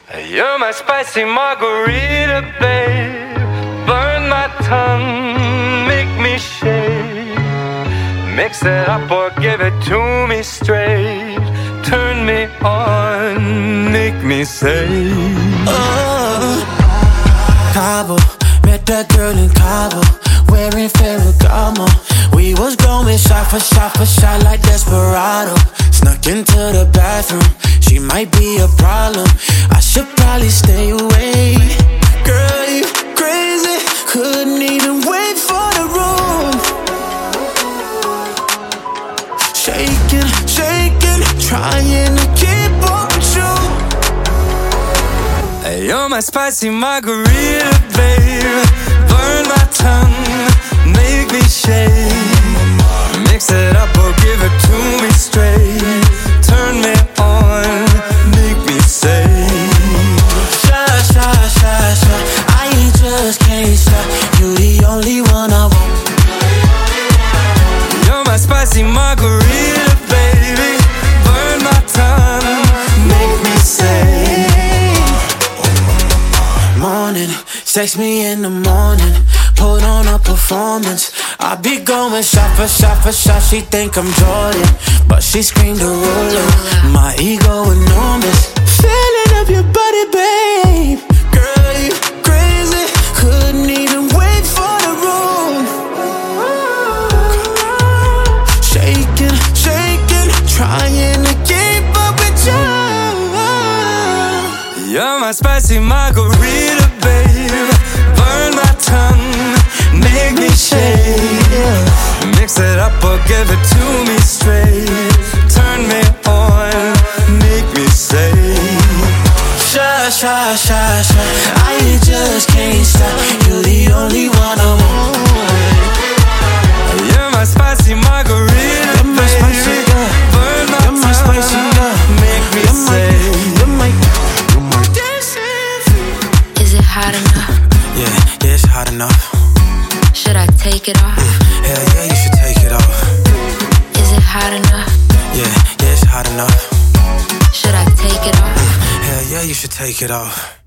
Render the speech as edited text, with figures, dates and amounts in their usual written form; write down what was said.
You're my spicy margarita, babe. Burn my tongue, make me shake. Mix it up or give it to me straight. Turn me on, make me say, Cabo, met that girl in Cabo, wearing Ferragamo. We was going shot for shot for shot like Desperado. Snuck into the bathroom, she might be a problem. I should probably stay away. Girl, you crazy, couldn't even wait for the room. Shaking, shaking, trying to keep up with you. you're my spicy margarita, babe. Burn my tongue, make me shake. Mix it up or give it to me straight. Turn me on, make me say, Shy, shy, shy, shy, I just can't stop. You the only one I want. you're my spicy margarita, baby. Burn my tongue, make me say. Morning, text me in the morning, put on a performance. I be going shot for shot for shot. She think I'm Jordan, but she screamed a ruler. My ego enormous. Feeling of your body, babe. Girl, you crazy, couldn't even wait for the room. Shaking, shaking, trying to keep up with you. You're my spicy margarita, babe. Burn my tongue, make me shake. Mix it up or give it to me straight. Turn me on, make me say, Shy, shy, shy, shy, I just can't stop. You're the only one I want. you're my spicy margarita, You're my spicy baby. girl. Burn my You're my spicy tongue, girl. make me You're my, say, you're my. Is it hot enough? Yeah, it's hot enough. Should I take it off? Hell yeah, you should take it off. Is it hot enough? Yeah, it's hot enough. Should I take it off? Hell yeah, you should take it off.